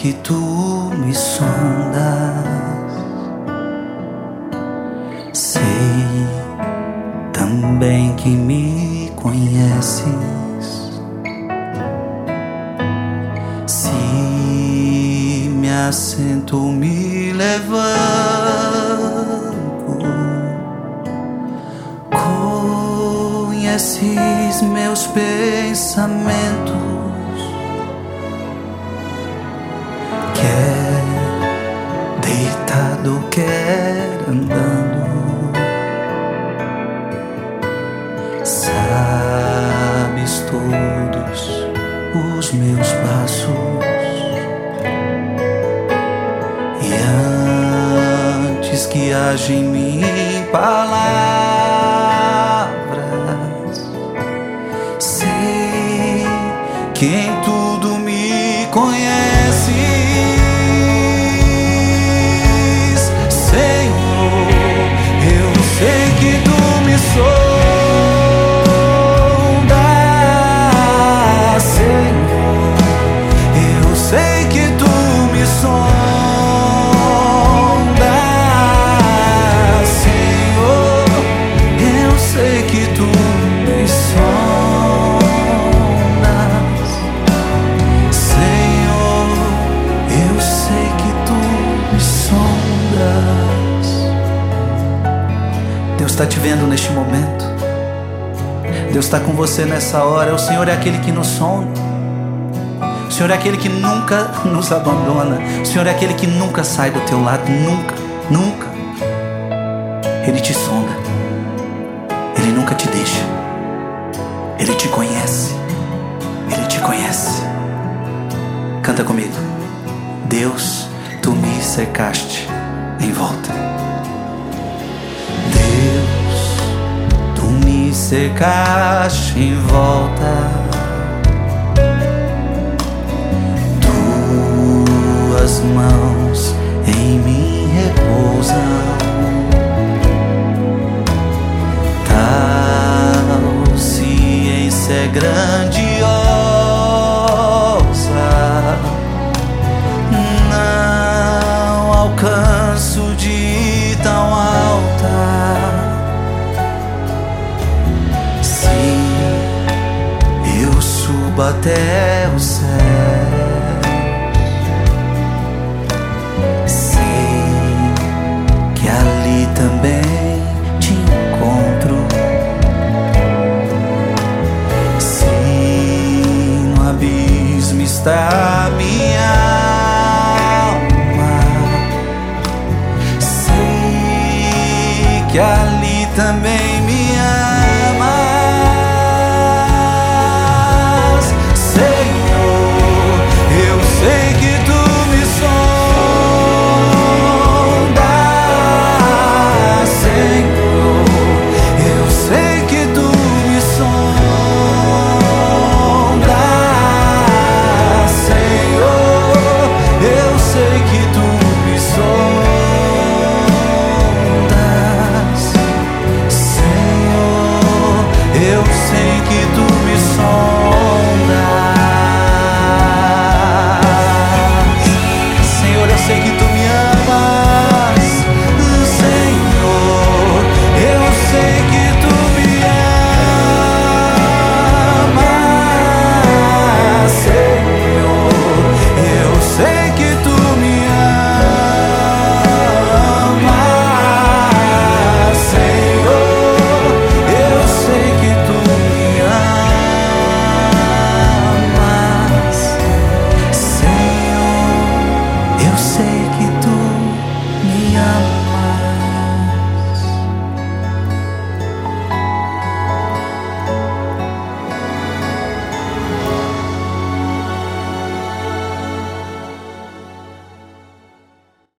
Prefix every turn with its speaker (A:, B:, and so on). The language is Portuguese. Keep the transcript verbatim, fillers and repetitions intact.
A: que tu me sondas, sei também que me conheces. Se me assento, me levanto, conheces meus pensamentos. Quer deitado, quer andando, sabes todos os meus passos. E antes que haja em mim palavras, sei que em tudo me conheces, Senhor. Eu sei que tu me sondas, Senhor. Eu sei que tu me sondas, Senhor. Eu sei que tu me sondas, Senhor. Eu sei que tu me sondas. Deus está te vendo neste momento. Deus está com você nessa hora. O Senhor é aquele que nos sonda. O Senhor é aquele que nunca nos abandona. O Senhor é aquele que nunca sai do teu lado. Nunca, nunca. Ele te sonda. Ele nunca te deixa. Ele te conhece. Ele te conhece. Canta comigo. Deus, tu me cercaste em volta. Deus, tu me cercaste em volta. Tuas mãos em mim repousam. Tal ciência é grandiosa, não alcanço de tão alta. Sim, eu subo até o céu, sei que ali também te encontro. Se no abismo está